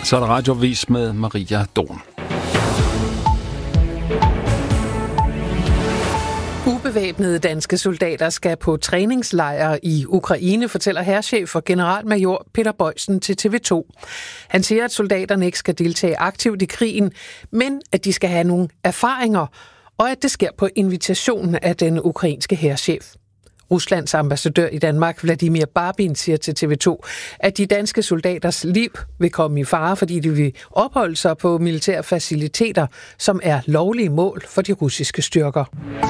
Så er der radioavis med Maria Dorn. Ubevæbnede danske soldater skal på træningslejre i Ukraine, fortæller hærchef og generalmajor Peter Boysen til TV2. Han siger, at soldaterne ikke skal deltage aktivt i krigen, men at de skal have nogle erfaringer, og at det sker på invitation af den ukrainske hærchef. Ruslands ambassadør i Danmark, Vladimir Barbin, siger til TV2, at de danske soldaters liv vil komme i fare, fordi de vil opholde sig på militære faciliteter, som er lovlige mål for de russiske styrker.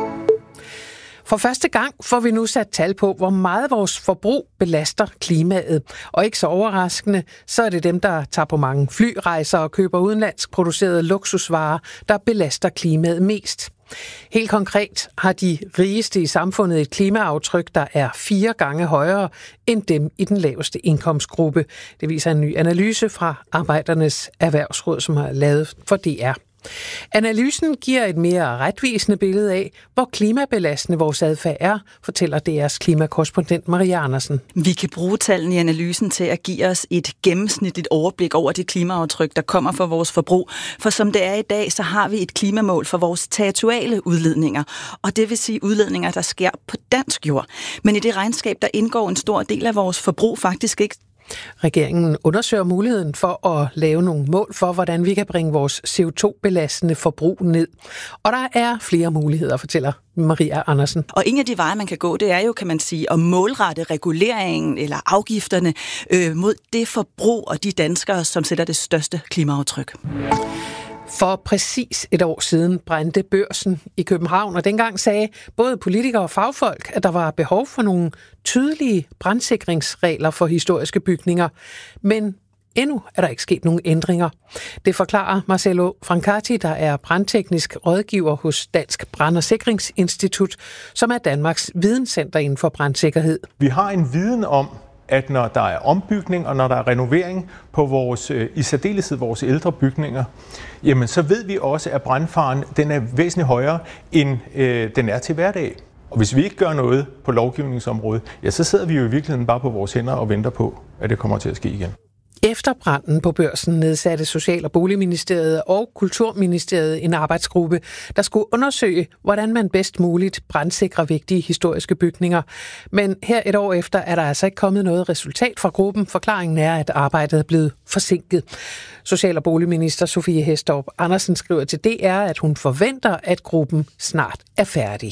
For første gang får vi nu sat tal på, hvor meget vores forbrug belaster klimaet. Og ikke så overraskende, så er det dem, der tager på mange flyrejser og køber udenlandsk producerede luksusvarer, der belaster klimaet mest. Helt konkret har de rigeste i samfundet et klimaaftryk, der er 4 gange højere end dem i den laveste indkomstgruppe. Det viser en ny analyse fra Arbejdernes Erhvervsråd, som har lavet for DR. Analysen giver et mere retvisende billede af, hvor klimabelastende vores adfærd er, fortæller DR's klimakorrespondent Maria Andersen. Vi kan bruge tallene i analysen til at give os et gennemsnitligt overblik over det klimaaftryk, der kommer fra vores forbrug. For som det er i dag, så har vi et klimamål for vores territoriale udledninger, og det vil sige udledninger, der sker på dansk jord. Men i det regnskab, der indgår en stor del af vores forbrug faktisk ikke. Regeringen undersøger muligheden for at lave nogle mål for, hvordan vi kan bringe vores CO2-belastende forbrug ned. Og der er flere muligheder, fortæller Maria Andersen. Og en af de veje, man kan gå, det er jo, kan man sige, at målrette reguleringen eller afgifterne mod det forbrug og de danskere, som sætter det største klimaaftryk. For præcis et år siden brændte Børsen i København, og dengang sagde både politikere og fagfolk, at der var behov for nogle tydelige brandsikringsregler for historiske bygninger. Men endnu er der ikke sket nogen ændringer. Det forklarer Marcello Francati, der er brandteknisk rådgiver hos Dansk Brand- og Sikringsinstitut, som er Danmarks videnscenter inden for brandsikkerhed. Vi har en viden om, at når der er ombygning og når der er renovering på vores, i særdeleshed vores ældre bygninger, jamen så ved vi også, at brandfaren den er væsentligt højere, end den er til hverdag. Og hvis vi ikke gør noget på lovgivningsområdet, ja, så sidder vi jo i virkeligheden bare på vores hænder og venter på, at det kommer til at ske igen. Efter branden på Børsen nedsatte Social- og Boligministeriet og Kulturministeriet en arbejdsgruppe, der skulle undersøge, hvordan man bedst muligt brandsikrer vigtige historiske bygninger. Men her et år efter er der altså ikke kommet noget resultat fra gruppen. Forklaringen er, at arbejdet er blevet forsinket. Social- og Boligminister Sofie Hæstorp Andersen skriver til DR, at hun forventer, at gruppen snart er færdig.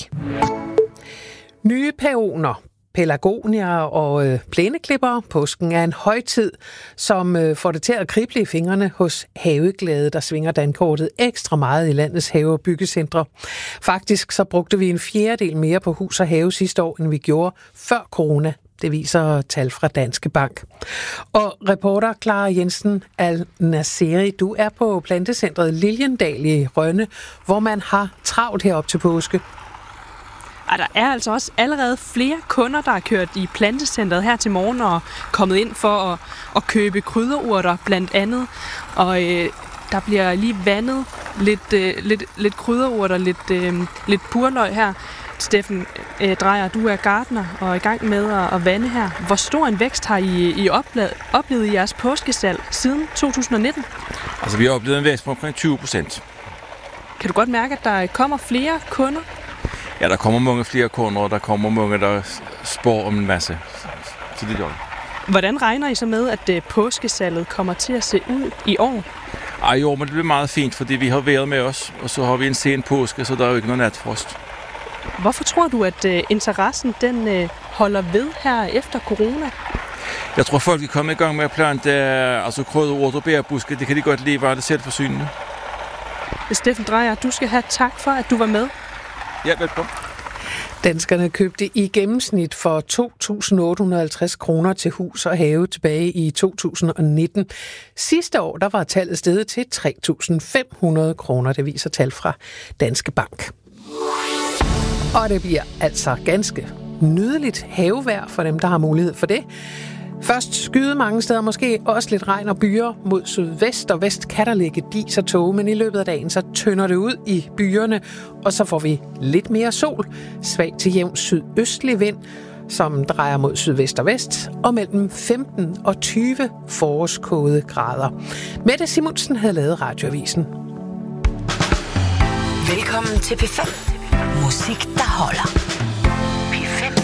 Nye pæoner, pelargonier og plæneklipper. Påsken er en højtid, som får det til at krible i fingrene hos haveglade, der svinger dankortet ekstra meget i landets have- og byggecentre. Faktisk så brugte vi 1/4 mere på hus og have sidste år, end vi gjorde før corona. Det viser tal fra Danske Bank. Og reporter Clara Jensen Al-Naseri, du er på plantecentret Liljendal i Rønne, hvor man har travlt herop til påske. Og der er altså også allerede flere kunder, der har kørt i plantecentret her til morgen og kommet ind for at købe krydderurter blandt andet. Og der bliver lige vandet lidt krydderurter, lidt purløg her. Steffen Drejer, du er gartner og er i gang med at vande her. Hvor stor en vækst har I oplevet i jeres påskesalg siden 2019? Altså, vi har oplevet en vækst på omkring 20%. Kan du godt mærke, at der kommer flere kunder? Ja, der kommer mange flere kunder, og der kommer mange, der spår om en masse. Så det gør det. Hvordan regner I så med, at påskesalget kommer til at se ud i år? Jo, men det bliver meget fint, fordi vi har været med os, og så har vi en sen påske, så der er jo ikke noget natfrost. Hvorfor tror du, at interessen den holder ved her efter corona? Jeg tror, folk er kommet i gang med at plante krydderurter og bærbuske. Det kan de godt lide, var det selvforsynende. Steffen Drejer, du skal have tak for, at du var med. Ja, velkommen. Danskerne købte i gennemsnit for 2.850 kroner til hus og have tilbage i 2019. Sidste år der var tallet steget til 3.500 kroner, det viser tal fra Danske Bank. Og det bliver altså ganske nydeligt havevejr for dem, der har mulighed for det. Først skyde mange steder, måske også lidt regn og byer. Mod sydvest og vest kan der ligge dis og tåge, men i løbet af dagen så tynder det ud i byerne, og så får vi lidt mere sol. Svag til jævn sydøstlig vind. som drejer mod sydvest og vest, og mellem 15 og 20 forårskode grader. Mette Simonsen havde lavet Radioavisen. Velkommen til P5. Musik, der holder. P5.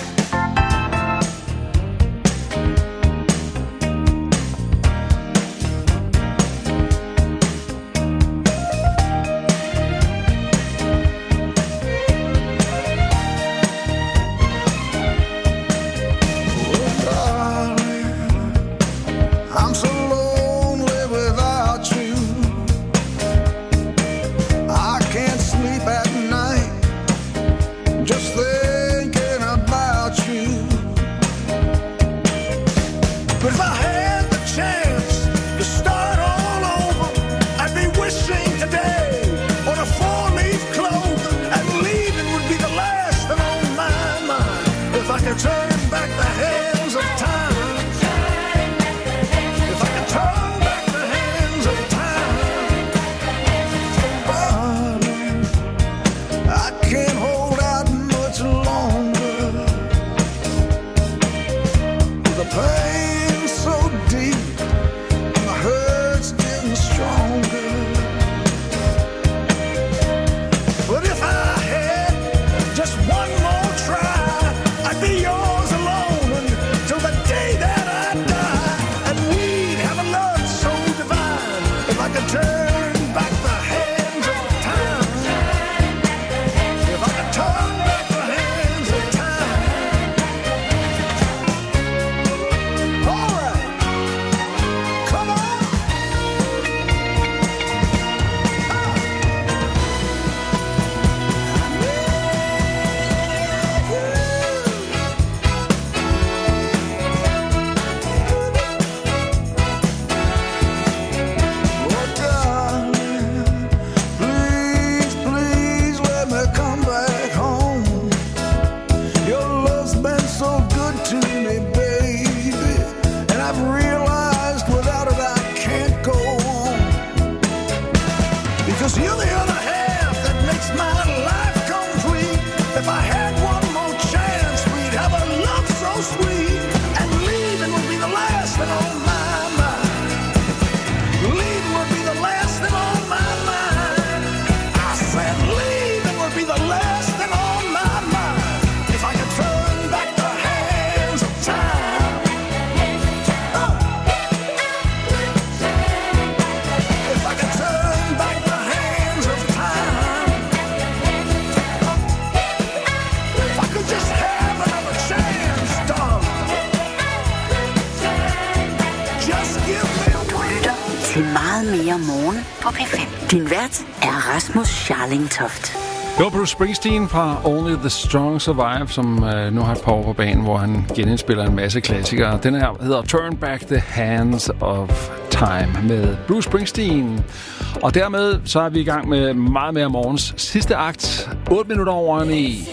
Din vært er Rasmus Scharling Toft. Det var Bruce Springsteen fra Only the Strong Survive, som nu har et par år på banen, hvor han genindspiller en masse klassikere. Den her hedder Turn Back the Hands of Time med Bruce Springsteen. Og dermed så er vi i gang med meget mere morgens sidste akt. 8 minutter over 9.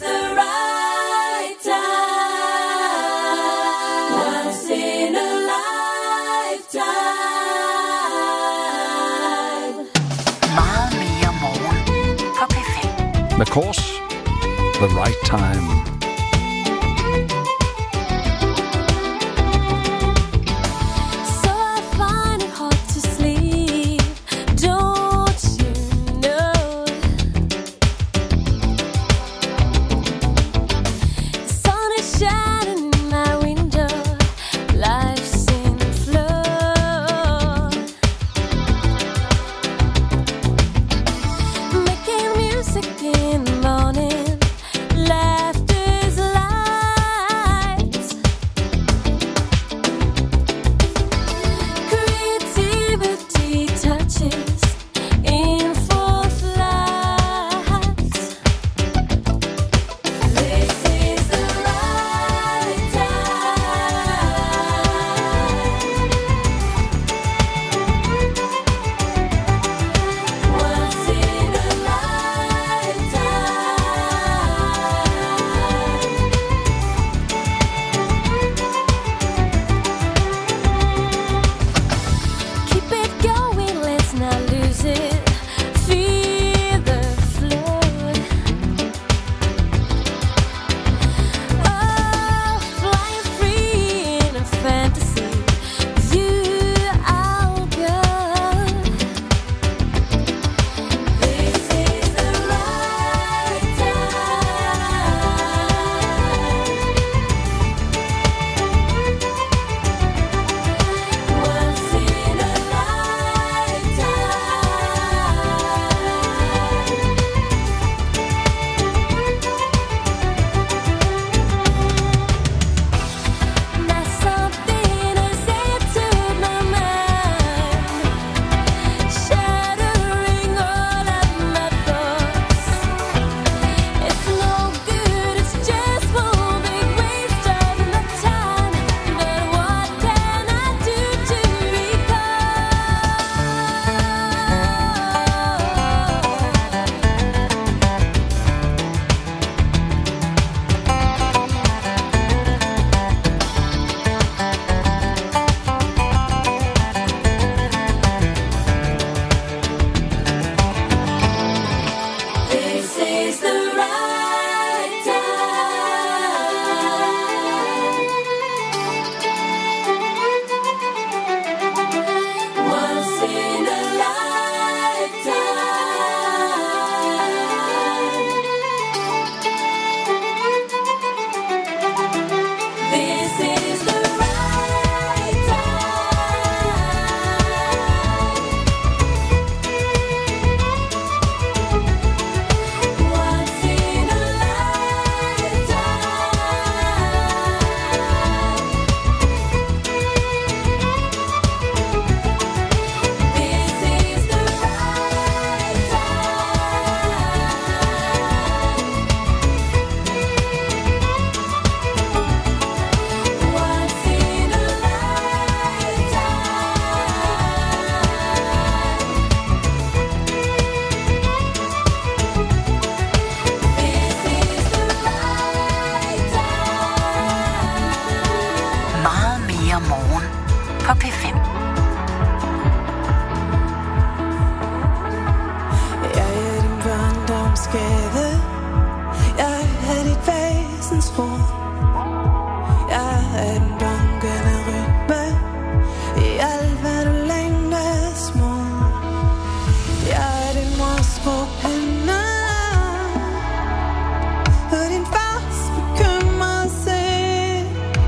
Of course, the right time. på P5. Jeg er din barndomsgade. Jeg er dit væsensrum. Jeg er den bunkende rytme i alt, hvad du længtes mod. Jeg er din mors skrubhænder og din fars bekymrede sind.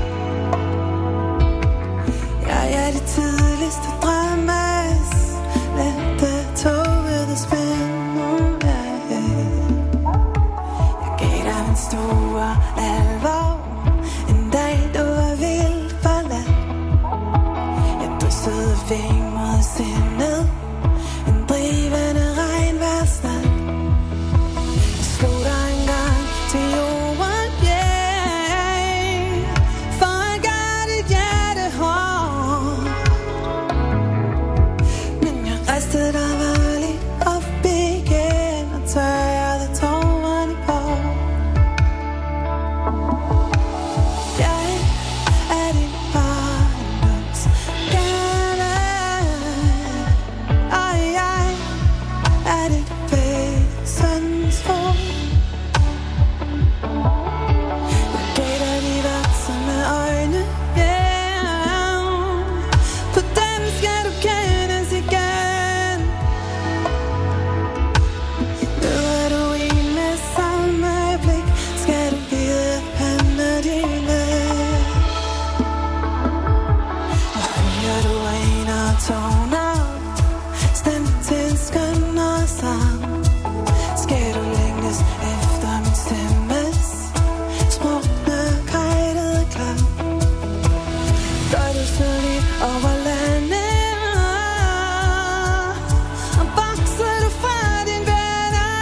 Jeg er det tidligste drømmes lette tågede spænd. Jeg gav dig min store alvor en dag du var vildt forladt. Jeg dryssede ving mod sindet en drivende regnværsnat. Jeg slog dig en gang til jorden, yeah, for at gøre dit hjerte hårdt. Men jeg rejste dig varligt op igen og tørrede tårerne på. Jeg er din barndomsgade, og jeg er dit væsensrum. Jeg gav dig de voksne øjne, yeah, på dem skal du kendes igen. Møder du en med samme blik, skal du vide, at han er din ven. Og hører du en og toner, stem til en skønner sang, skal du længes efter min stemmes smukke, kajtede klang. Gør du så lige over landet, og bokser du fra din venner.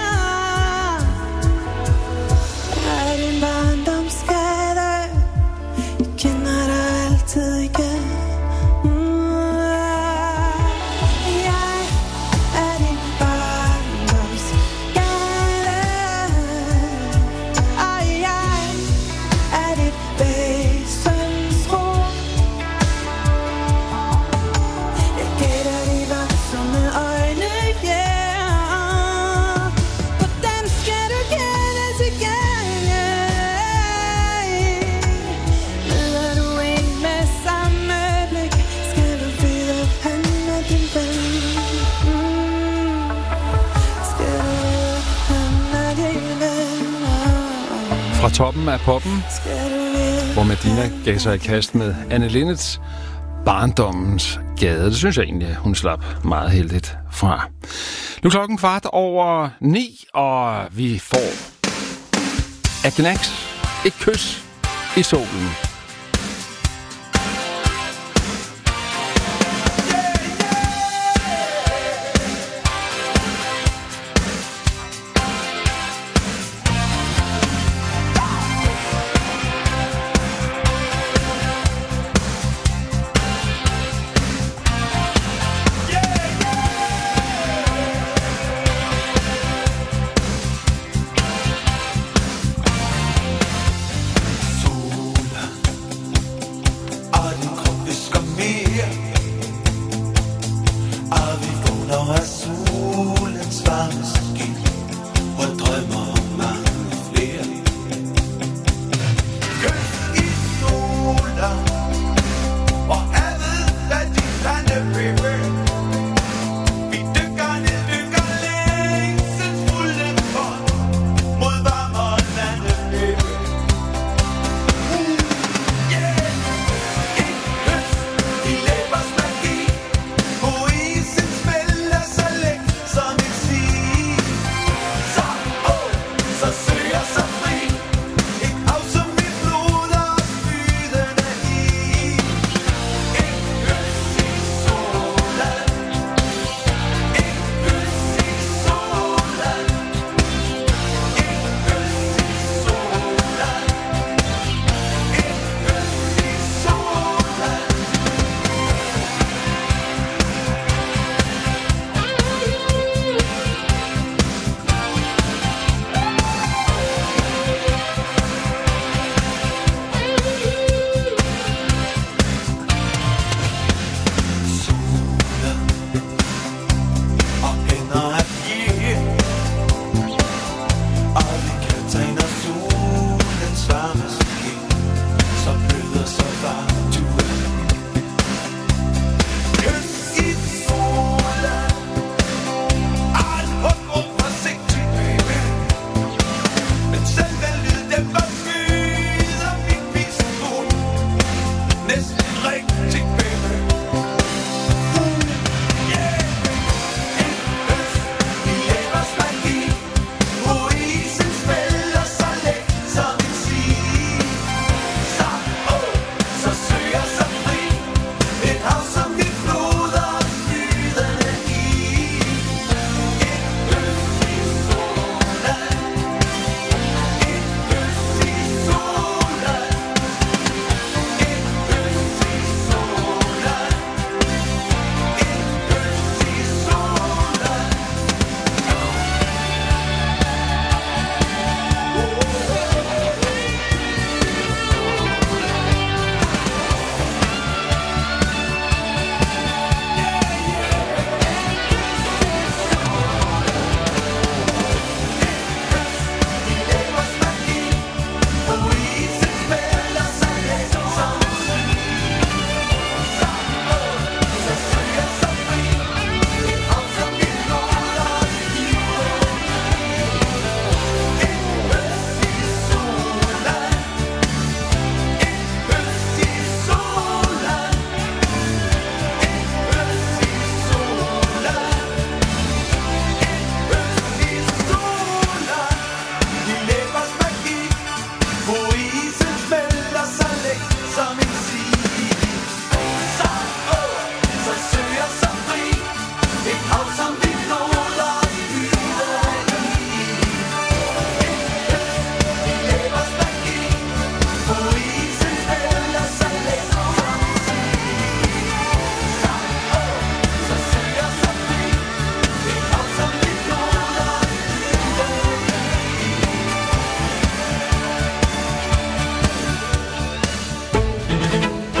Jeg er din barndomsgade, jeg kender dig altid igen. Jeg er din barndomsgade, og jeg er dit væsensrum. Jeg gav dig de voksne øjne, yeah, på dem skal du kendes igen, yeah. Møder du en med samme blik, skal du vide, at han er din ven. Skal du vide, at han er din ven. Fra toppen af poppen, Skal du vide, hvor Medina gav sig i kast med Anne Linnets barndommens gade. Det synes jeg egentlig, hun slap meget heldigt fra. Nu er klokken 9:15, og vi får Agnax, et kys i solen. Sola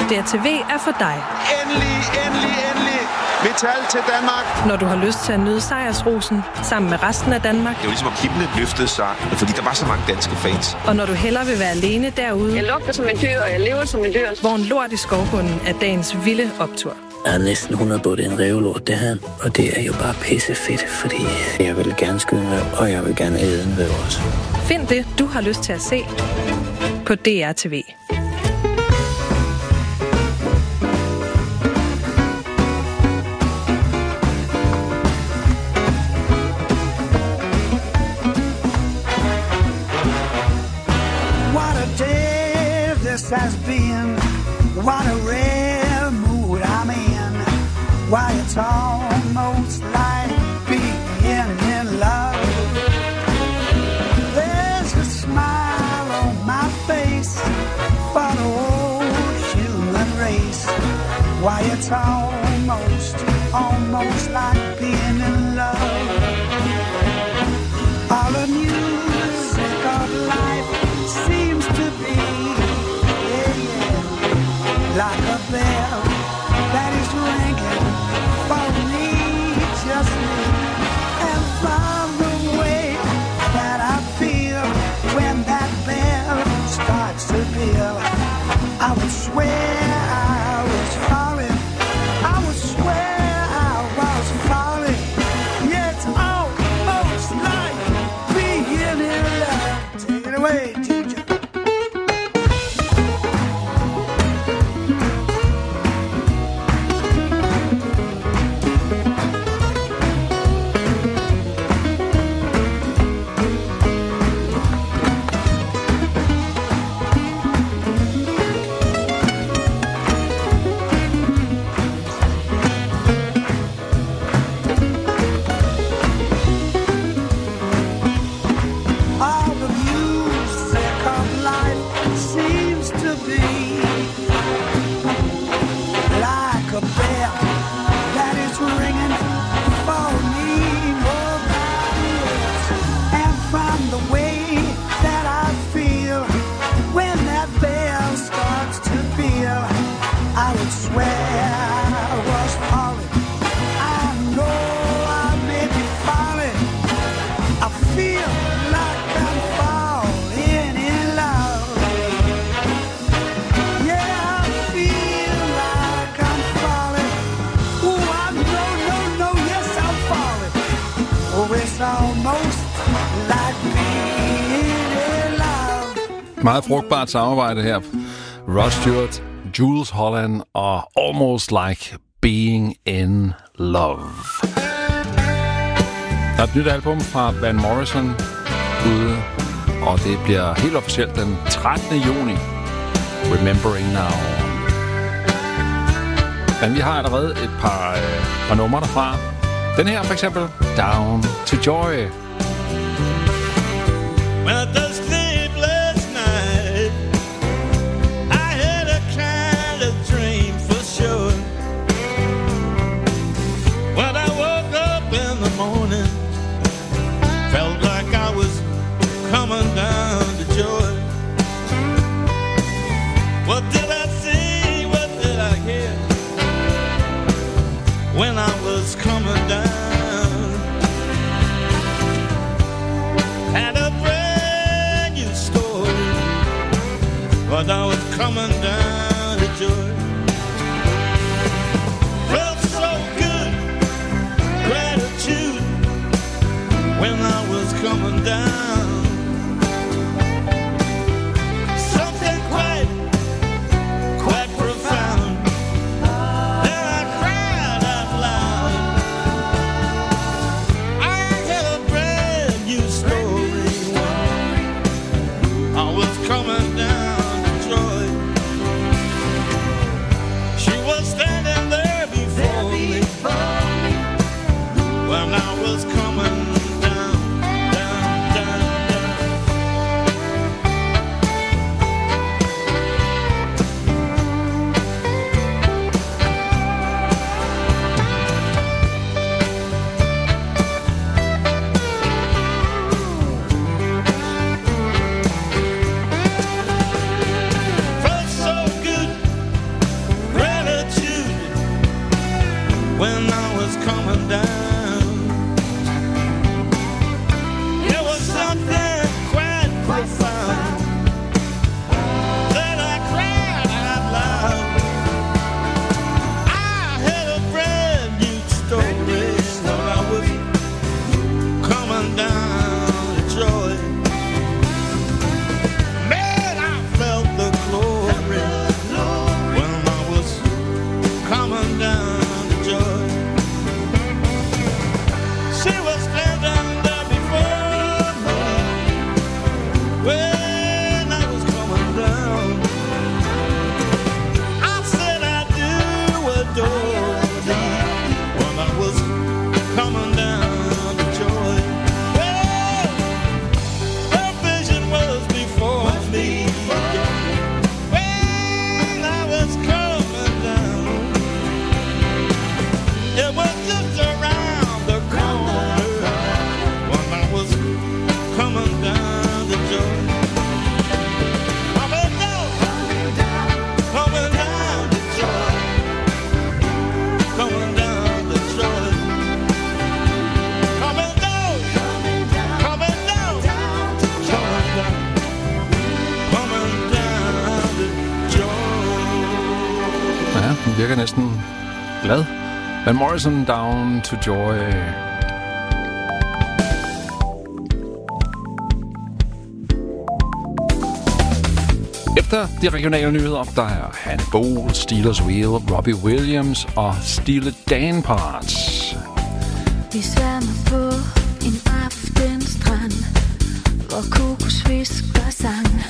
DRTV er for dig. Endelig metal til Danmark. Når du har lyst til at nyde sejrsrosen sammen med resten af Danmark. Det var ligesom at Kibne løftede sig, fordi der var så mange danske fans. Og når du hellere vil være alene derude. Jeg lugter som en dyr, og jeg lever som en dyr. Hvor en lort i skovbunden er dagens vilde optur. Jeg er næsten 100 på, det er en rævelort, det her. Og det er jo bare pissefedt, fordi jeg vil gerne skyde en ræv, og jeg vil gerne æde en ræv også. Find det, du har lyst til at se på DRTV. Has been what a rare mood I'm in. Why it's almost like being in love. There's a smile on my face for the whole human race. Why it's almost like being in love. All the music of life seems to be like a bell that is ringing for me, just me. And from the way that I feel when that bell starts to peal, I would swear I was falling. I would swear I was falling. Yeah, it's almost like being in love. Take it away, teacher. Meget frugtbart samarbejde her. Rod Stewart, Jools Holland og Almost Like Being in Love. Der er et nyt album fra Van Morrison ude, og det bliver helt officielt den 13. juni. Remembering Now. Men vi har allerede et par numre derfra. Den her for eksempel, Down to Joy. Well, the sleepless night, I had a kind of dream for sure. When I woke up in the morning, felt like I was coming down to joy. What did I see? What did I hear? When I was coming down, had a brand new story, but I was coming down to joy. Felt so good, gratitude, when I was coming down. Something quite profound. Then I cried out loud. I had a brand new story. I was coming down to joy. She was standing there before me when I was coming down, down, down. coming down. It was something quite profound that I cried out loud. I had a brand new story when I was coming down to joy. Man, I felt the glory when I was coming down to joy. She was standing there before me when I was coming down. I said I do adore thee when I was coming down to joy. Well, the vision was before me when I was coming down. It was just around the corner when I was coming down to joy. Coming down to joy. Coming down to joy. Coming down to joy. Ja, den virker næsten glad. Van Morrison, Down to Joy. Efter de regionale nyheder, der er Hanne Bol, Steelers Wheel, Robbie Williams og Steely Dan parts. Vi sværmer på en aftenstrand, hvor kokosfisker sang.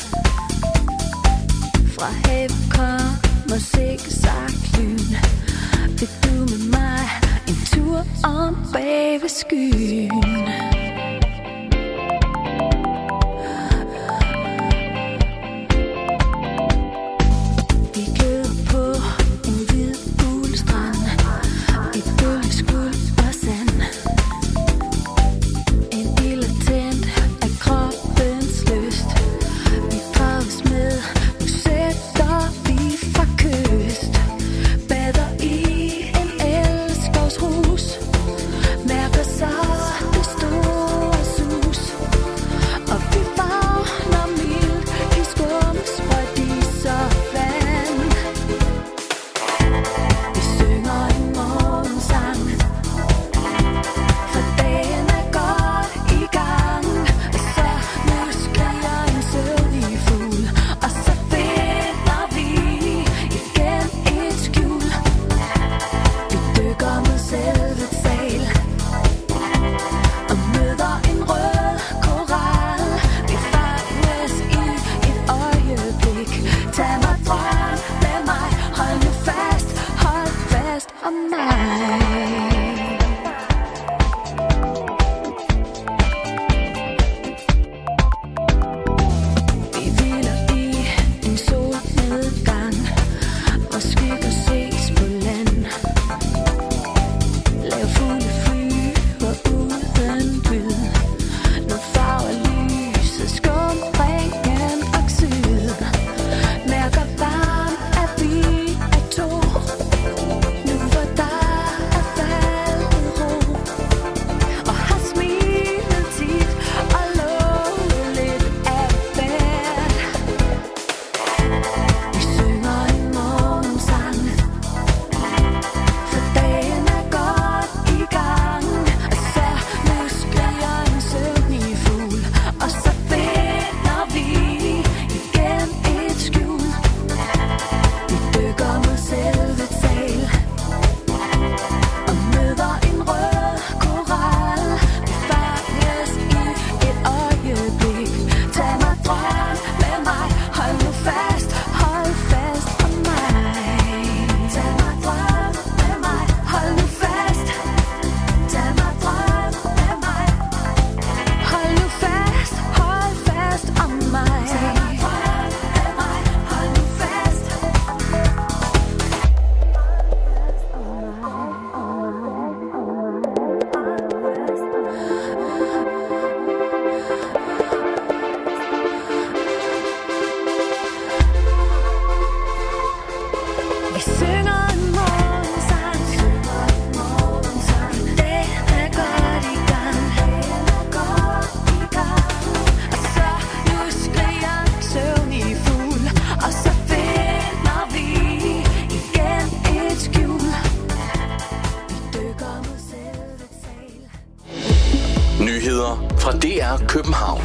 Fra havet kommer zigzag-lyn. Vil du med mig en tur om bag ved skyen? Vi glæder på en hvid bulestrand, et bølgeskuld og sand. En ild er tændt af kroppens lyst. Vi drages med, nu sætter vi fra kyst. Bader i en elskovsrus, mærker så det store fra DR København.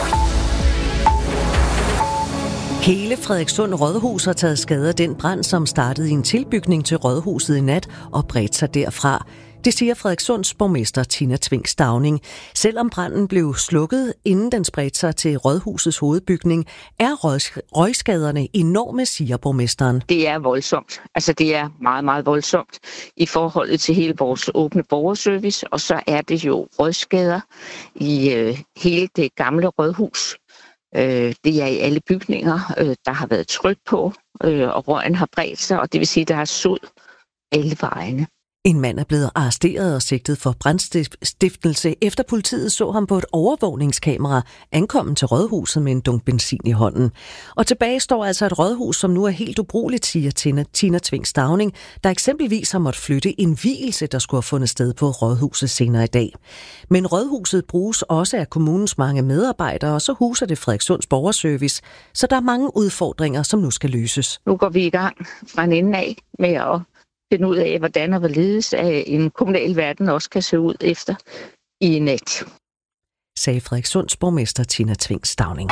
Hele Frederikssund Rådhus har taget skade af den brand, som startede i en tilbygning til Rådhuset i nat og bredte sig derfra. Det siger Frederiksunds borgmester Tina Tving Stauning. Selvom branden blev slukket, inden den spredte sig til Rådhusets hovedbygning, er røgskaderne enorme, siger borgmesteren. Det er voldsomt. Altså det er meget, meget voldsomt i forhold til hele vores åbne borgerservice, og så er det jo røgskader i hele det gamle rådhus. Det er i alle bygninger, der har været tryk på, og røgen har bredt sig, og det vil sige, at der er sod alle vejene. En mand er blevet arresteret og sigtet for brandstiftelse, efter politiet så ham på et overvågningskamera ankommen til rådhuset med en dunk benzin i hånden. Og tilbage står altså et rådhus, som nu er helt ubrugeligt, siger Tina Tving Stauning, der eksempelvis har måttet flytte en vielse, der skulle have fundet sted på rådhuset senere i dag. Men rådhuset bruges også af kommunens mange medarbejdere, og så huser det Frederiksunds borgerservice, så der er mange udfordringer, som nu skal løses. Nu går vi i gang fra en ende af med at finde ud af, hvordan og hvorledes en kommunal verden også kan se ud efter i nat. Sagde Frederiksunds borgmester Tina Tving Stauning.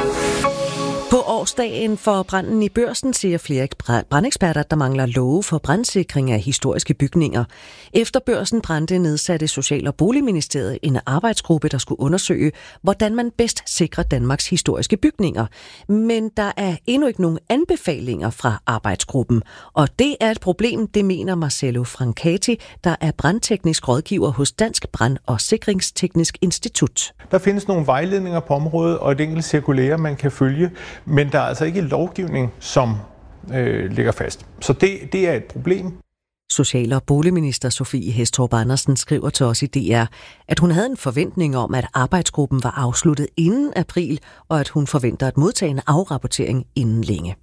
På årsdagen for branden i Børsen siger flere brandeksperter, at der mangler love for brandsikring af historiske bygninger. Efter Børsen brændte, nedsatte Social- og Boligministeriet en arbejdsgruppe, der skulle undersøge, hvordan man bedst sikrer Danmarks historiske bygninger. Men der er endnu ikke nogen anbefalinger fra arbejdsgruppen. Og det er et problem, det mener Marcello Francati, der er brandteknisk rådgiver hos Dansk Brand- og Sikringsteknisk Institut. Der findes nogle vejledninger på området, og et enkelt cirkulære, man kan følge, men der er altså ikke lovgivning, som ligger fast. Så det er et problem. Social- og boligminister Sofie Hæstorp Andersen skriver til os i DR, at hun havde en forventning om, at arbejdsgruppen var afsluttet inden april, og at hun forventer at modtage en afrapportering inden længe.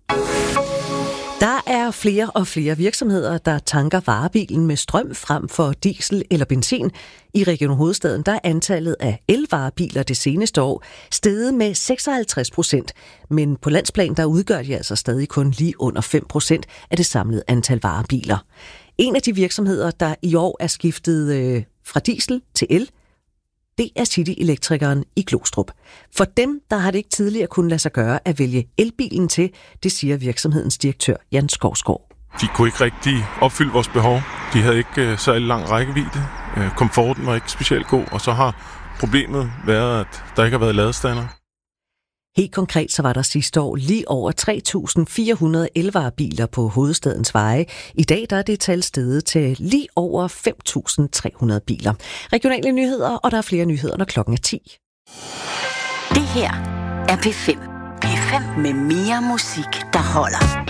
Der er flere og flere virksomheder, der tanker varebilen med strøm frem for diesel eller benzin. I Region Hovedstaden der er antallet af elvarebiler det seneste år steget med 56%, men på landsplan der udgør de altså stadig kun lige under 5% af det samlede antal varebiler. En af de virksomheder, der i år er skiftet fra diesel til el, det er City-elektrikeren i Glostrup. For dem, der har det ikke tidligere kunne lade sig gøre at vælge elbilen til, det siger virksomhedens direktør Jan Skovsgaard. De kunne ikke rigtig opfylde vores behov. De havde ikke særlig lang rækkevidde. Komforten var ikke specielt god, og så har problemet været, at der ikke har været ladestander. Helt konkret så var der sidste år lige over 3.400 elvarebiler på hovedstadens veje. I dag der er det tal steget til lige over 5.300 biler. Regionale nyheder, og der er flere nyheder, når klokken er 10. Det her er P5. P5 med mere musik, der holder.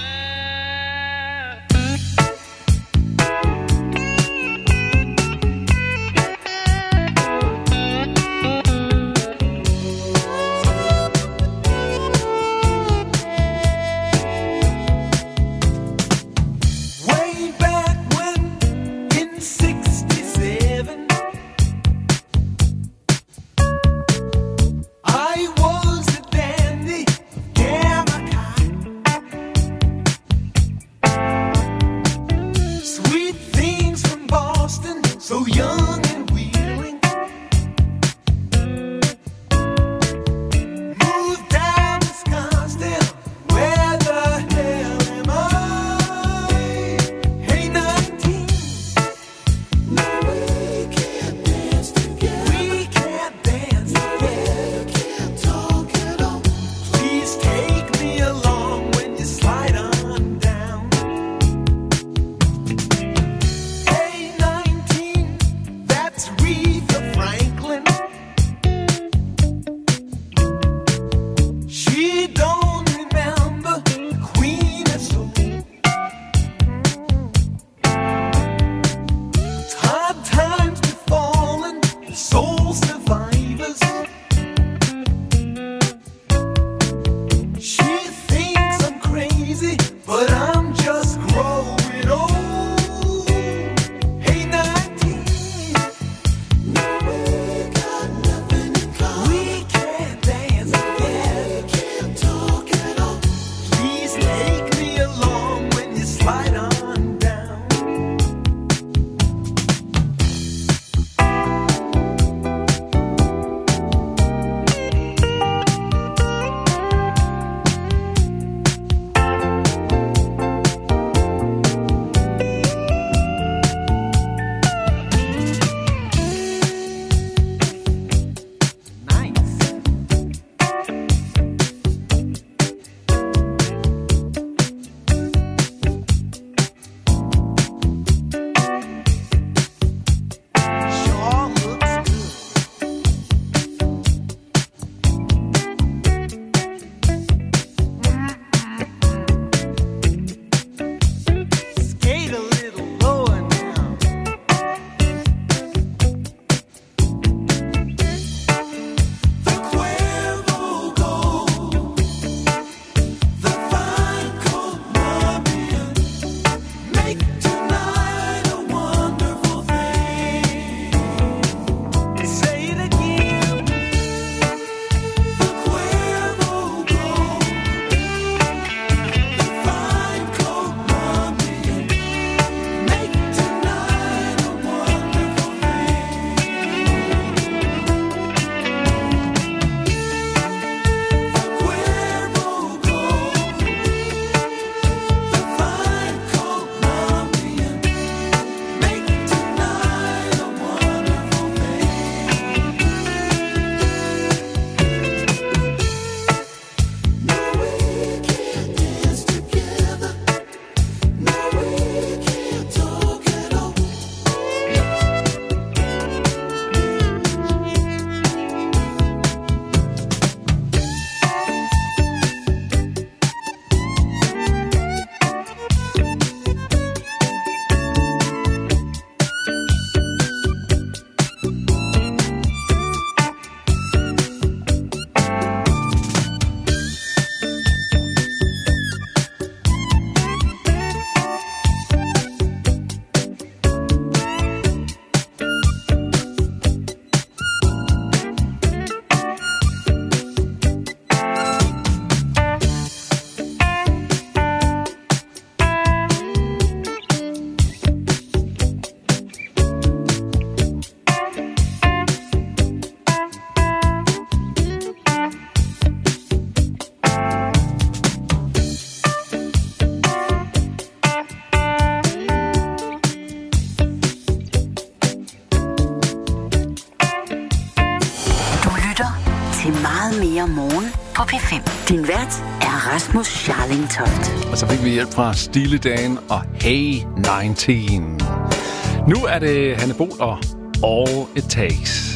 mere morgen på P5. Din vært er Rasmus Scharling-Toft. Og så fik vi hjælp fra Steely Dan og Hey 19. Nu er det Hanne Bol og All It Takes.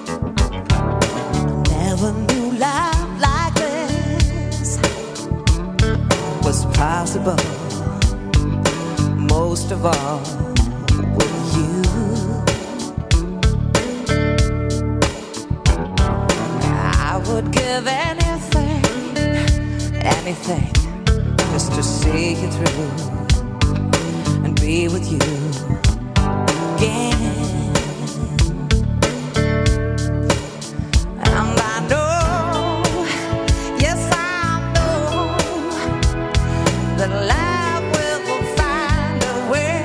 Never knew love like this was possible. Most of all with you. I would give anything just to see you through and be with you again. And I know, yes I know, that life will find a way.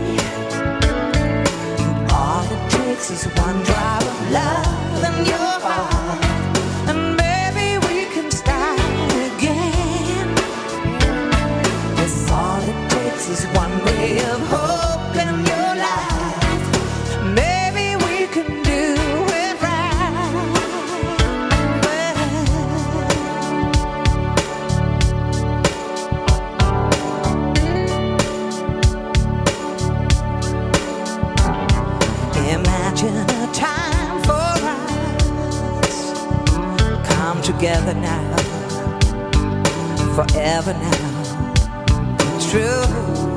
And all it takes is one drop of love in your heart, and maybe we can start again. Yes, all it takes is one ray of hope in your life. Maybe we can do it right. Imagine a time for us. Come together now, forever now. True.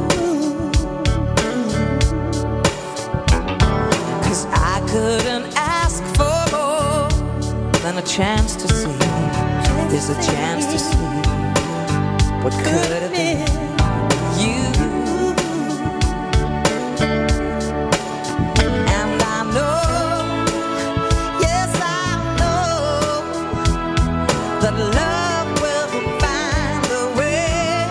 'Cause I couldn't ask for more than a chance to see. There's a chance to see what could have been. You. And I know, yes I know, that love will find a way.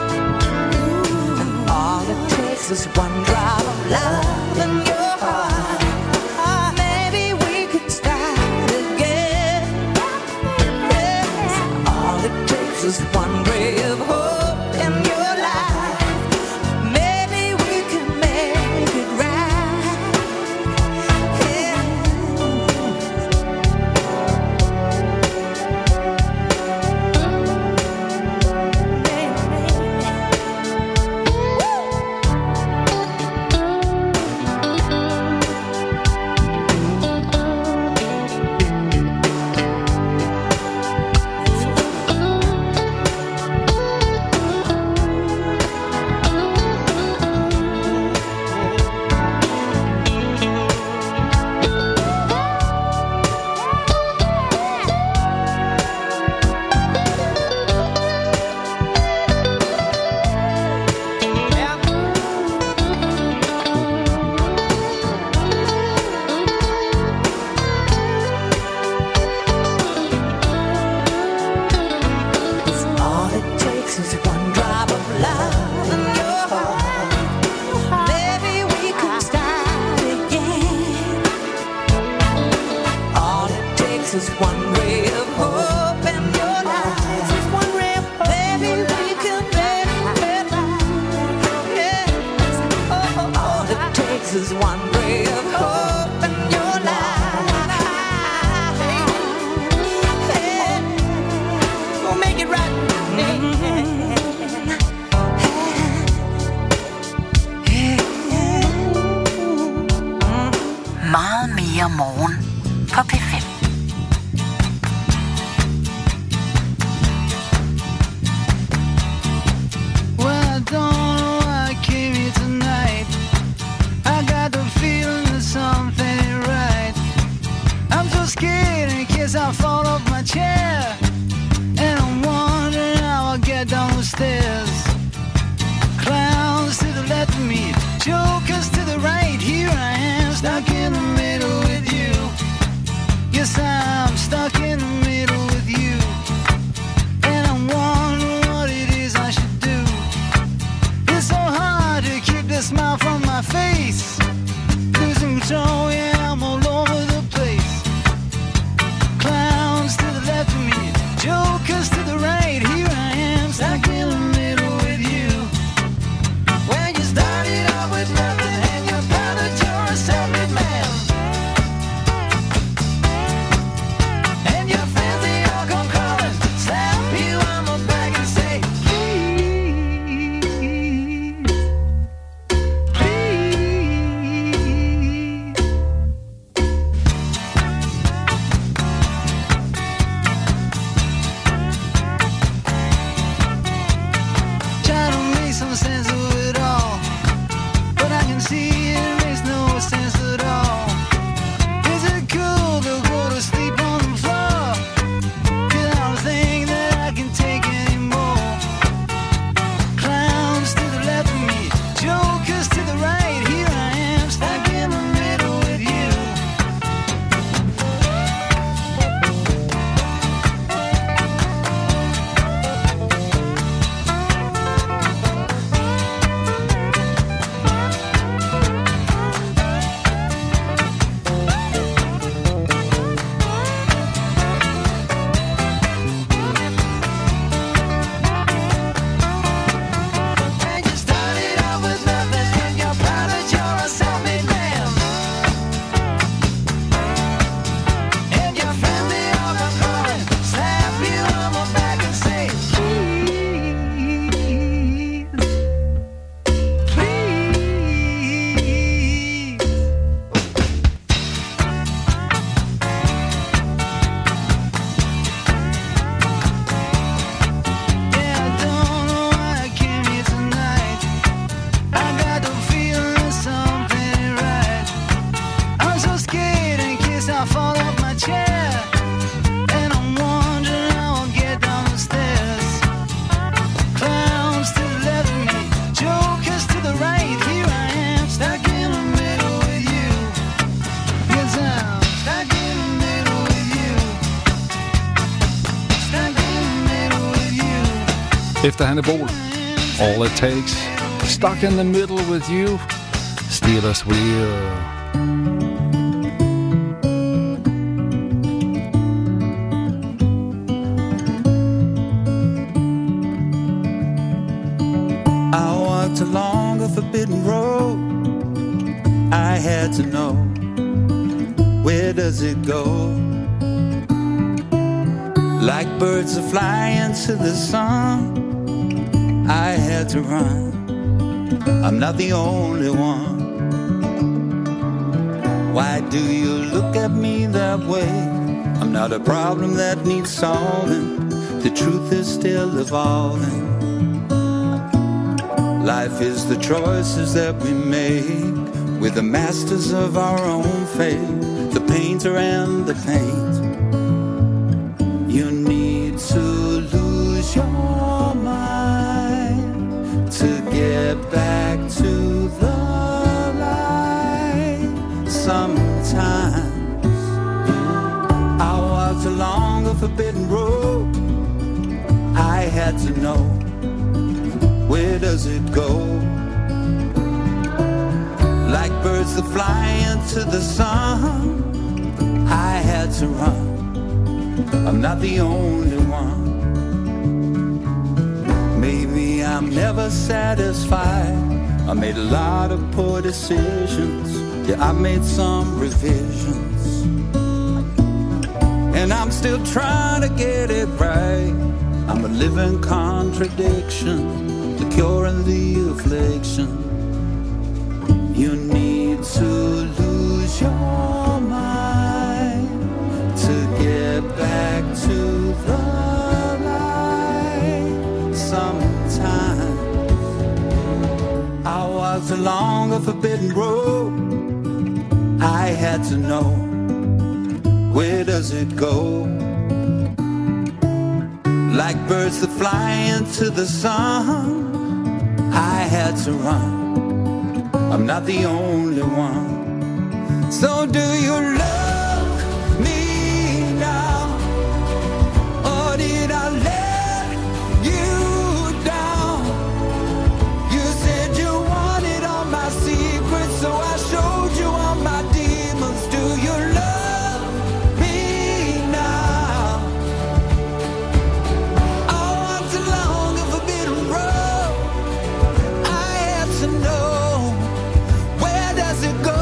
And all it takes is one drop of love in your heart. Maybe we could start again. Yes, all it takes is one ray of hope in your life. Maybe we can make it right. Yeah. All it takes is one drop of love in your heart. Maybe we can start again. All it takes is one ray of hope in your life. Maybe we can make it right. Yeah. Oh, all it takes is one ray of hope in your life. Yeah. We'll make it right. Meget mere morgen på P5. Well, I don't know why I came here tonight. I got the feeling that something ain't right. I'm so scared in case I fall off my chair. And I'm wondering how I'll get down the stairs. Clowns to the left of me, jokers to the right. Here I am, stuck in the middle with you. Yes, I'm stuck in the middle with you. And I'm wondering what it is I should do. It's so hard to keep the smile from my face. Losing control, yeah, I'm all over the place. Clowns to the left of me, jokers to the right. Here I am, stuck in the middle with you. When you started out with nothing and you found that you're a self-made man. And you efter Hannibal. All It Takes. Stuck in the Middle with You. Steelers Wheel. Along a forbidden road, I had to know, where does it go? Like birds are flying to the sun, I had to run. I'm not the only one. Why do you look at me that way? I'm not a problem that needs solving. The truth is still evolving. Life is the choices that we make. We're the masters of our own fate. The painter and the paint. You need to lose your mind to get back to the light. Sometimes I walked along a forbidden road. I had to know, where does it go? Like birds that fly into the sun, I had to run. I'm not the only one. Maybe I'm never satisfied. I made a lot of poor decisions. Yeah, I made some revisions. And I'm still trying to get it right. I'm a living contradiction, the cure and the affliction. You need to lose your mind to get back to the light. Sometimes I walked along a forbidden road. I had to know, where does it go? Like birds that fly into the sun, I had to run. I'm not the only one. So do you love me now? Or did I let you down? You said you wanted all my secrets, so I showed you all my demons. Do you love me now? I walked along a forbidden road. I had to know, where does it go?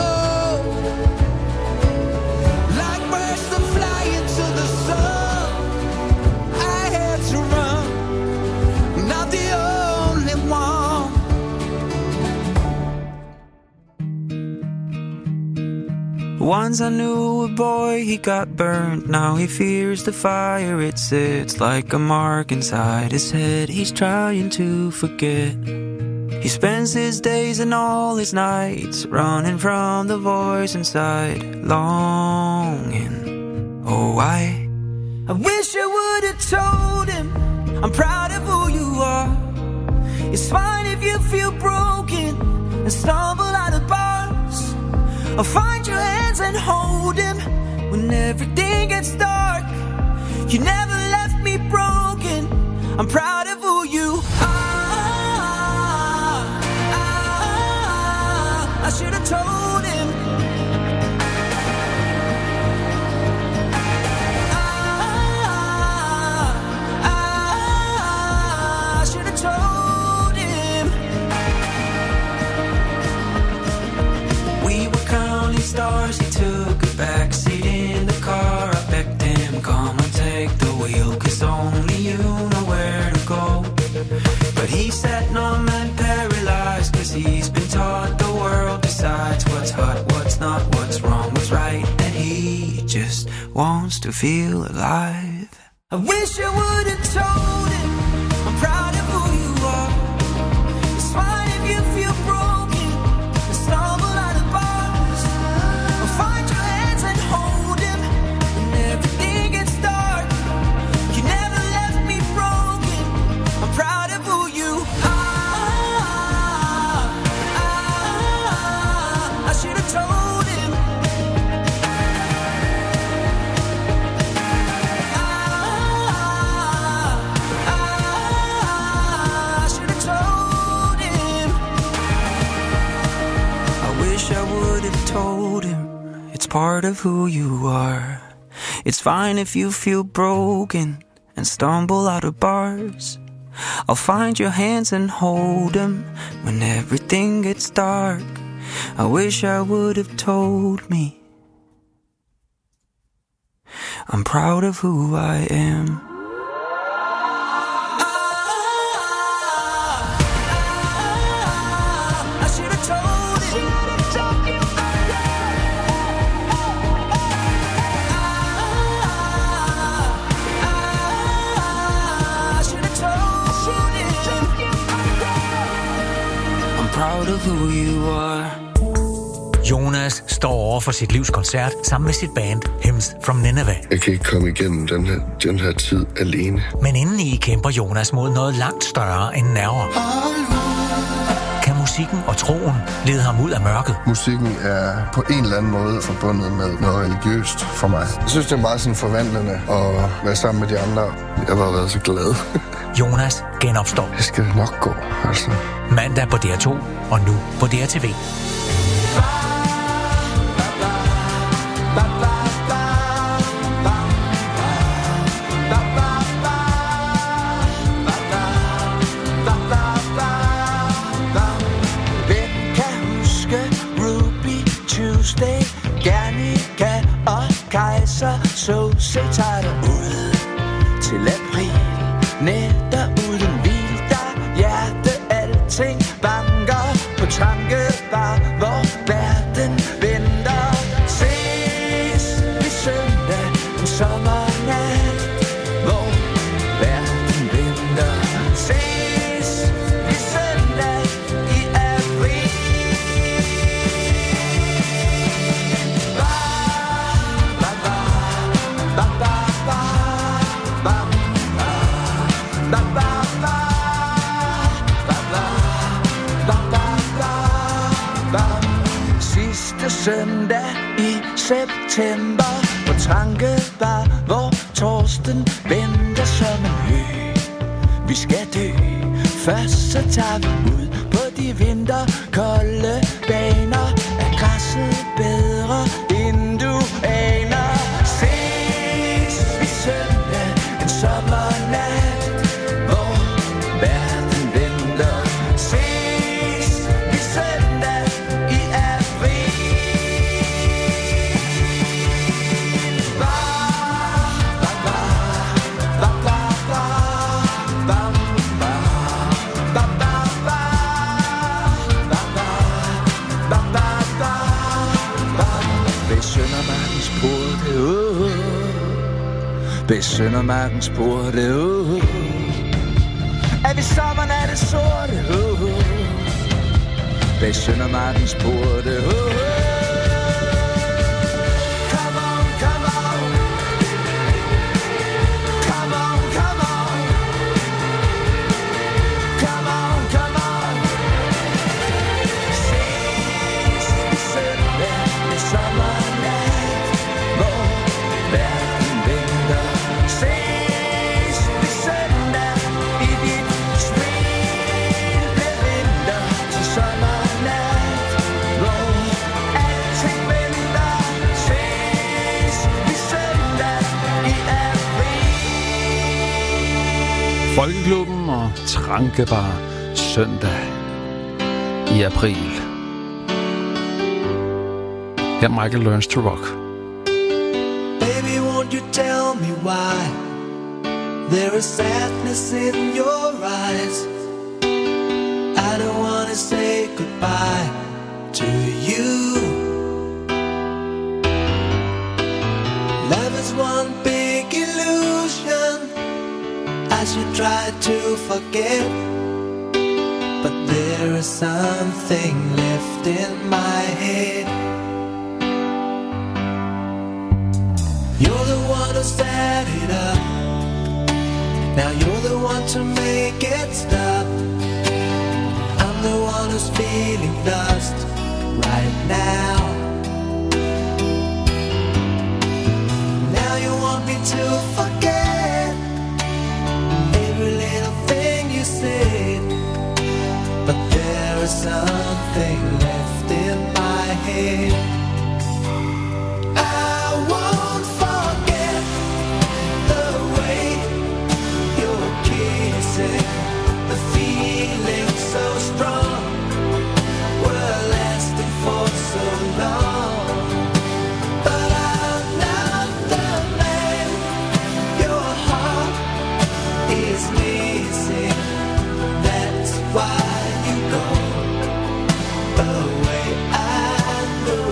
Like birds that fly into the sun, I had to run. I'm not the only one. Once I knew a boy, he got burned. Now he fears the fire. It sits like a mark inside his head. He's trying to forget. He spends his days and all his nights running from the voice inside, longing. Oh, I wish I would have told him I'm proud of who you are. It's fine if you feel broken and stumble out of bars. I'll find your hands and hold him when everything gets dark. You never left me broken. I'm proud of who you are. I should have told him. I should have told him. We were counting stars. He took a backseat in the car. I begged him, come and take the wheel, 'cause only you know where to go. But he sat numb and paralyzed, 'cause he's been taught the world decides what's hot, what's not, what's wrong, what's right, and he just wants to feel alive. I wish I would have told him I'm proud of who you are. It's fine if you feel broken and stumble out of bars. I'll find your hands and hold him when everything gets dark. You never left me broken. I'm proud of who you are. I should have told him. I have told him it's part of who you are. It's fine if you feel broken and stumble out of bars. I'll find your hands and hold them when everything gets dark. I wish I would have told me I'm proud of who I am. Proud of who you are. Jonas står over for sit livs koncert sammen med sit band Hymns from Nineveh. Jeg kan ikke komme igennem den her tid alene. Men indeni kæmper Jonas mod noget langt større end nerver. Kan musikken og troen lede ham ud af mørket? Musikken er på en eller anden måde forbundet med noget religiøst for mig. Jeg synes, det er meget sådan forvandlende at være sammen med de andre. Jeg har bare været så glad. Jonas genopstår. Det skal nok gå, altså. Mandag på DR2 og nu på DRTV. Gernika og Kaiser, så se tager dig ud til april. Nætter uden hvil, der hjerte, alting banker på tankebar, hvor verden venter. Ses vi søndag en sommernat, hvor verden venter. Ses vi søndag i april. Sidste søndag i september, hvor Trankebar, hvor Torsten venter som en hø. Vi skal dø, først så tager vi ud på de vinterkolde baner. Er græsset bedre, end du aner? Ses vi søndag en sommernat, hvor verden venter. Ses vi søndag i april. Ved Søndermarkens porte, er vi sommernatte sorte, ved Søndermarkens porte, Come on, come on. Come on, come on. Come on, come on. Ses vi søndag en sommernat, hvor verden venter. Ses vi søndag i dit smil, bliver vinter til sommernat, hvor alting venter. Ses vi søndag i april. Folkeklubben og Trankebar søndag i april. Her Michael Learns to Rock. Baby, won't you tell me why there is sadness in your eyes? I don't want to say goodbye to you. Love is one big illusion I should try to forget, but there is something left in my head. You're the one who set it up. Now you're the one to make it stop. I'm the one who's feeling lost right now. Now you want me to forget every little thing you said, but there is something left in my my head. I won't forget the way you're kissing, the feeling so strong, were lasting for so long. But I'm not the man your heart is missing. That's why you go away. I know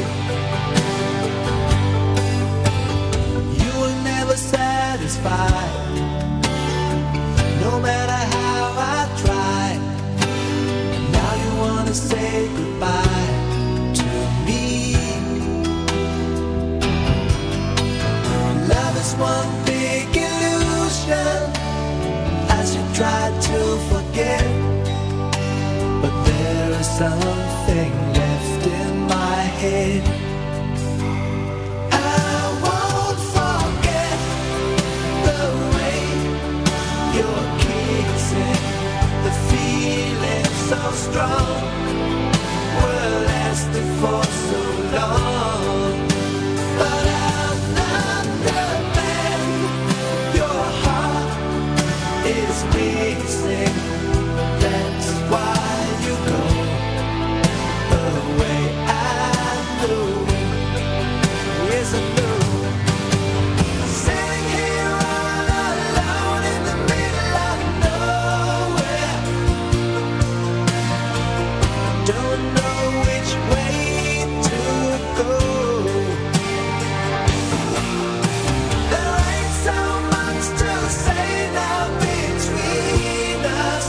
you were never satisfied, no matter how I tried. Now you wanna say goodbye to me. Love is one big illusion, I should try to forget, but there is something left in my head. I won't forget the way you're kissing, the feeling so strong, were lasting for so long. But I'm not the man your heart is missing. That's why you go away. I know, yes I know. Sitting here all alone in the middle of nowhere, don't know which way to go. There ain't so much to say now between us.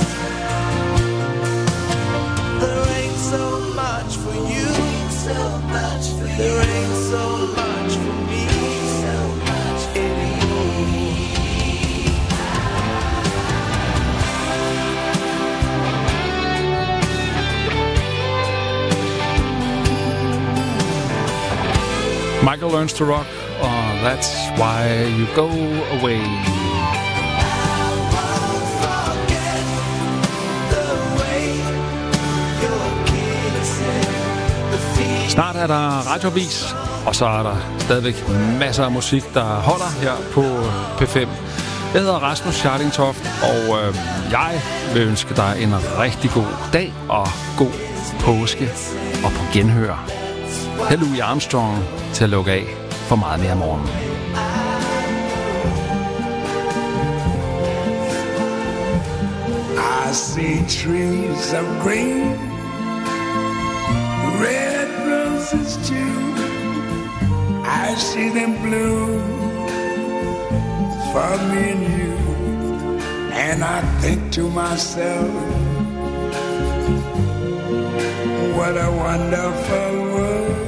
There ain't so much for you, so much for you. There ain't so much for me, so much anymore. Michael Learns to Rock, og That's Why You Go Away. Snart er der radioavis, og så er der stadigvæk masser af musik, der holder her på P5. Jeg hedder Rasmus Scharlingtoft, og jeg vil ønske dig en rigtig god dag og god påske og på genhør. Her Louis Armstrong til at lukke af for meget mere morgen. I see trees of green, red roses too. I see them bloom for me and you. And I think to myself, what a wonderful world.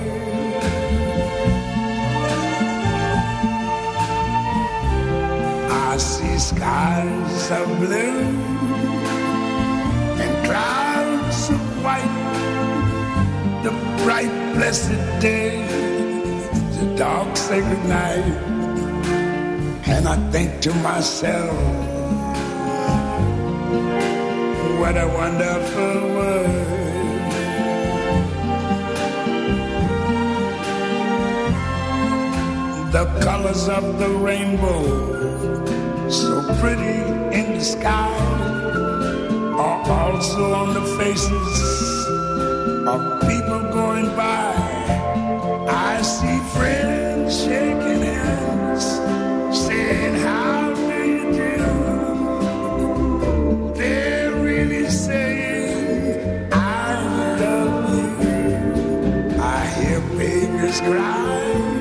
I see skies of blue and clouds of white, the bright blessed day, the dark sacred night. And I think to myself, what a wonderful world. The colors of the rainbow, so pretty in the sky, are also on the faces of people going by. I see friends shaking hands, saying, how do you do? They're really saying, I love you. I hear babies cry,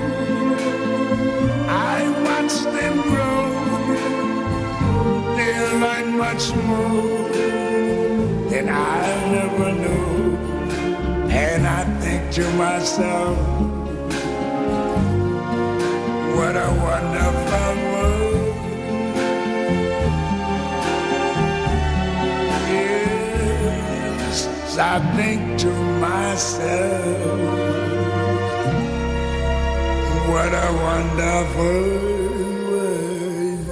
I watch them grow. They'll learn much more than I never knew. And I think to myself, what a wonderful world. Yes, I think to myself, what a wonderful world.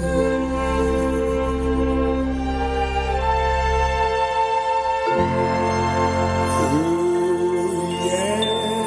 Oh, yeah.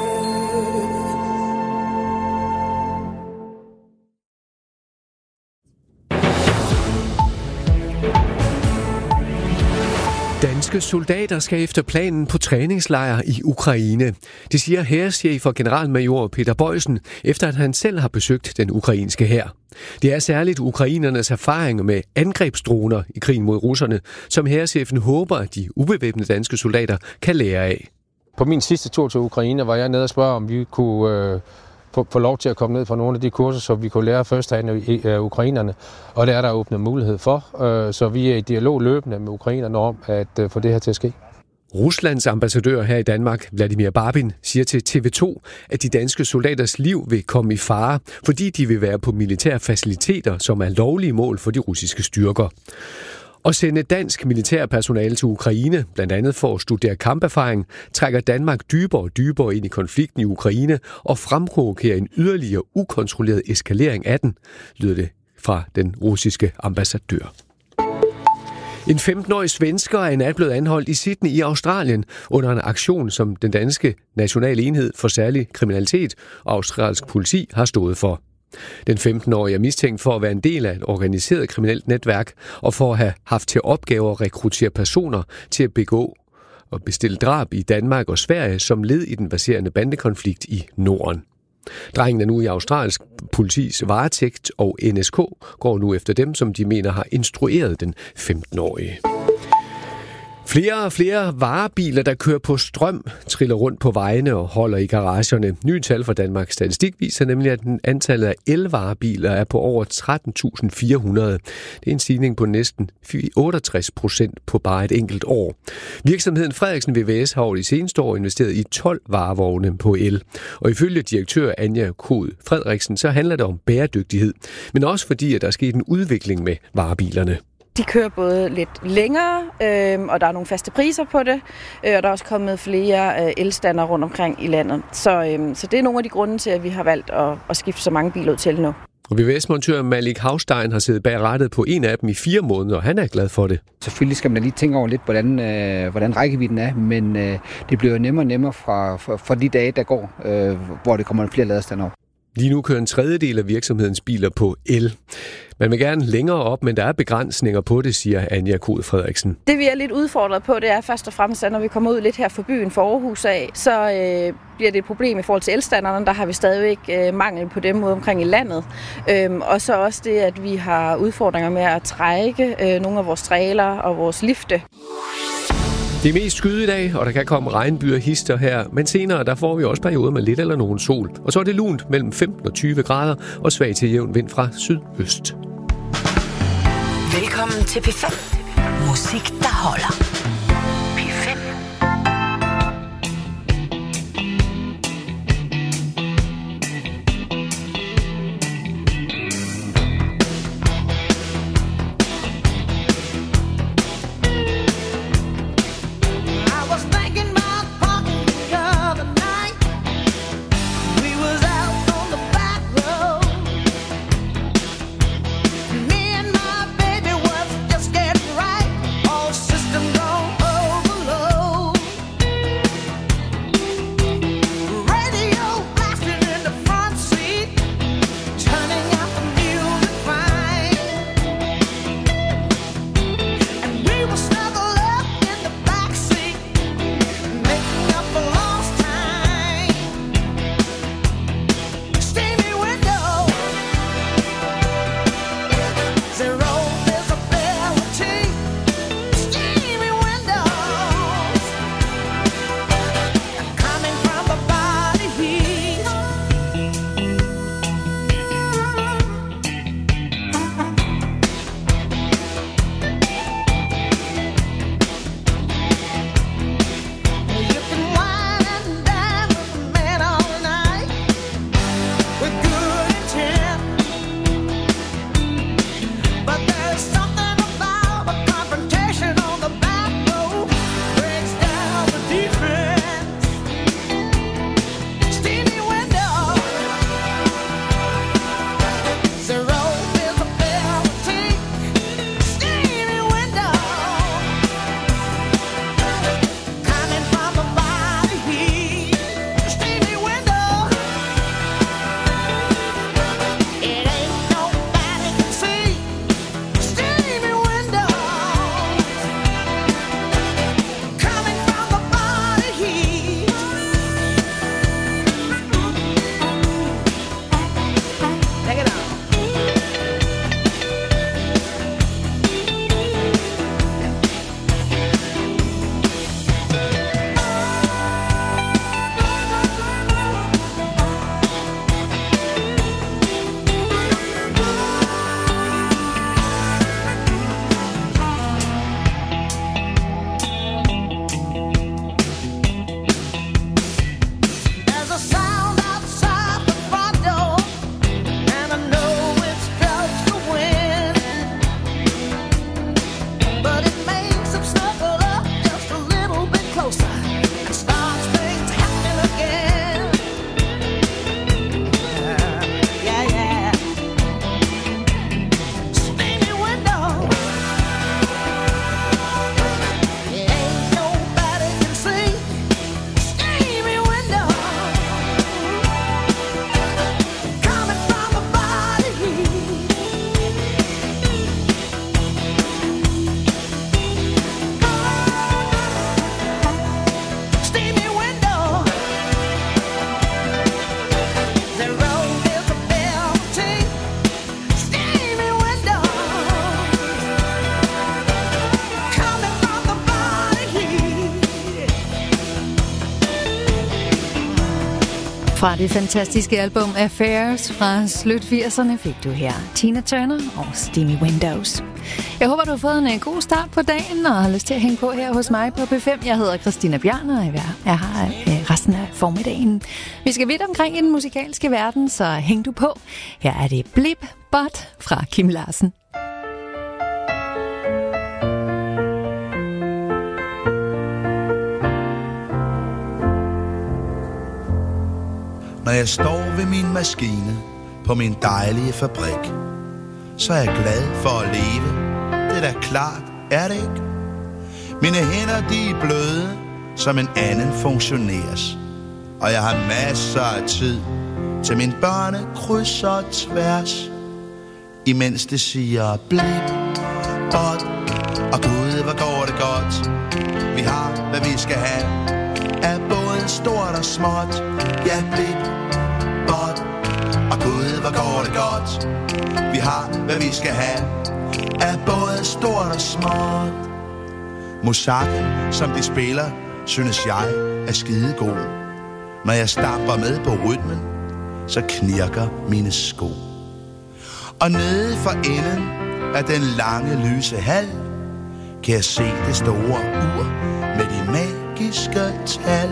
danske soldater skal efter planen på træningslejr i Ukraine. Det siger hærchef og generalmajor Peter Boysen, efter at han selv har besøgt den ukrainske hær. Det er særligt ukrainernes erfaring med angrebsdroner i krigen mod russerne, som hærchefen håber, at de ubevæbnede danske soldater kan lære af. På min sidste tur til Ukraine var jeg nede og spørge, om vi kunne få lov til at komme ned på nogle af de kurser, så vi kunne lære førstehånd af ukrainerne. Og det er der åbnet mulighed for, så vi er i dialog løbende med ukrainerne om at få det her til at ske. Ruslands ambassadør her i Danmark, Vladimir Barbin, siger til TV2, at de danske soldaters liv vil komme i fare, fordi de vil være på militære faciliteter, som er lovlige mål for de russiske styrker. At sende dansk militærpersonale til Ukraine, blandt andet for at studere kamperfaring, trækker Danmark dybere og dybere ind i konflikten i Ukraine og fremprovokerer en yderligere ukontrolleret eskalering af den, lyder det fra den russiske ambassadør. En 15-årig svensker er i nat blevet anholdt i Sydney i Australien under en aktion, som den danske nationale enhed for særlig kriminalitet og australsk politi har stået for. Den 15-årige er mistænkt for at være en del af et organiseret kriminelt netværk og for at have haft til opgave at rekruttere personer til at begå og bestille drab i Danmark og Sverige som led i den verserende bandekonflikt i Norden. Drengen er nu i australsk politis varetægt, og NSK går nu efter dem, som de mener har instrueret den 15-årige. Flere og flere varebiler, der kører på strøm, triller rundt på vejene og holder i garagerne. Nye tal fra Danmarks Statistik viser nemlig, at antallet af elvarebiler er på over 13.400. Det er en stigning på næsten 68% på bare et enkelt år. Virksomheden Frederiksen VVS har over de seneste år investeret i 12 varevogne på el. Og ifølge direktør Anja Kod Frederiksen, så handler det om bæredygtighed, men også fordi, at der er sket en udvikling med varebilerne. De kører både lidt længere, og der er nogle faste priser på det, og der er også kommet flere elstander rundt omkring i landet. Så det er nogle af de grunde til, at vi har valgt at skifte så mange biler ud til nu. Og VVS-montør Malik Havstein har siddet bag rattet på en af dem i 4 måneder, og han er glad for det. Selvfølgelig skal man lige tænke over lidt, hvordan rækkevidden er, men det bliver nemmere og nemmere for de dage, der går, hvor det kommer flere ladestander over. Lige nu kører en tredjedel af virksomhedens biler på el. Man vil gerne længere op, men der er begrænsninger på det, siger Anja Kod Frederiksen. Det vi er lidt udfordret på, det er først og fremmest, at når vi kommer ud lidt her for byen for Aarhus af, så bliver det et problem i forhold til elstanderne. Der har vi stadigvæk mangel på dem ude omkring i landet. Og så også det, at vi har udfordringer med at trække nogle af vores trailer og vores lifte. Det er mest skyde i dag, og der kan komme regnbyer hister her, men senere der får vi også perioder med lidt eller nogen sol. Og så er det lunt mellem 15 og 20 grader og svag til jævn vind fra sydøst. Velkommen til P5. Musik, der holder. P5. System Fra det fantastiske album Affairs fra slut 80'erne fik du her Tina Turner og Steamy Windows. Jeg håber, du har fået en god start på dagen og har lyst til at hænge på her hos mig på P5. Jeg hedder Christina Bjørn, og jeg har resten af formiddagen. Vi skal vidt omkring i den musikalske verden, så hæng du på. Her er det Blip Bot fra Kim Larsen. Når jeg står ved min maskine på min dejlige fabrik, så er jeg glad for at leve. Det er da klart, er det ikke? Mine hænder, de er bløde, som en anden funktionærs. Og jeg har masser af tid til mine børne krydser og tværs. Imens det siger blip, bot, og gud, hvor går det godt. Vi har, hvad vi skal have, af både stort og småt. Ja, blip, bot, og gud, hvor går det godt. Vi har, hvad vi skal have, af både stort og småt. Musikken, som de spiller, synes jeg er skidegod. Når jeg stamper med på rytmen, så knirker mine sko. Og nede for enden af den lange lyse hal, kan jeg se det store ur med de magiske tal.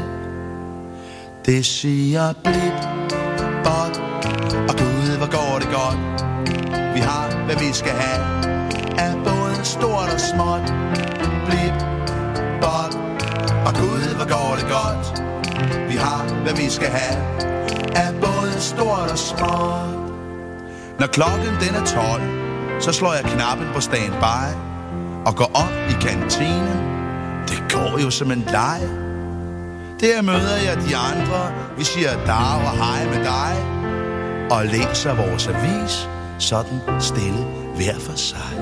Det siger blip, bot, og gud, hvor går det godt. Vi har, hvad vi skal have, af både stort og småt. Blip, bot, og gud, hvor går det godt. Vi har, hvad vi skal have, af både stort og småt. Når klokken den er 12, så slår jeg knappen på standby og går op i kantinen. Det går jo som en leg. Der møder jeg de andre, vi siger dag og hej med dig, og læser vores avis, sådan stille hver for sig.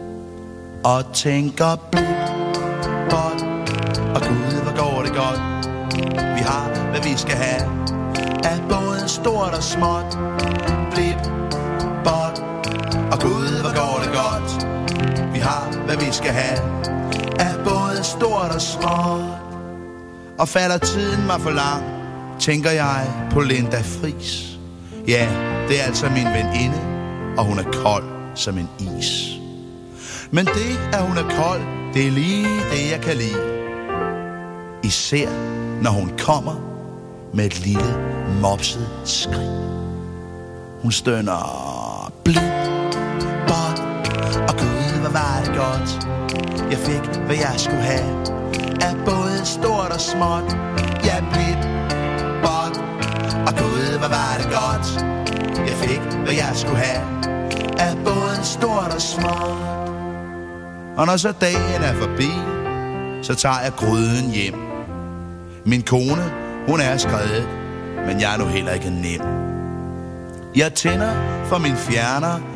Og tænker blip, bot, og gud, hvor går det godt. Vi har, hvad vi skal have, af både stort og småt. Blip, bot, og gud, hvor går det godt. Vi har, hvad vi skal have, af både stort og småt. Og falder tiden mig for lang, tænker jeg på Linda Friis. Ja, det er altså min veninde, og hun er kold som en is. Men det, at hun er kold, det er lige det, jeg kan lide. Især når hun kommer med et lille mopset skrig. Hun stønner blip, bot, og gud, hvor var det godt. Jeg fik, hvad jeg skulle have, af både stort og småt. Ja, blip, bot, og gud, hvor var det godt. Jeg fik, hvad jeg skulle have, af både stort og småt. Og når så dagen er forbi, så tager jeg gryden hjem. Min kone, hun er skredet, men jeg er nu heller ikke nem. Jeg tænder for min fjerner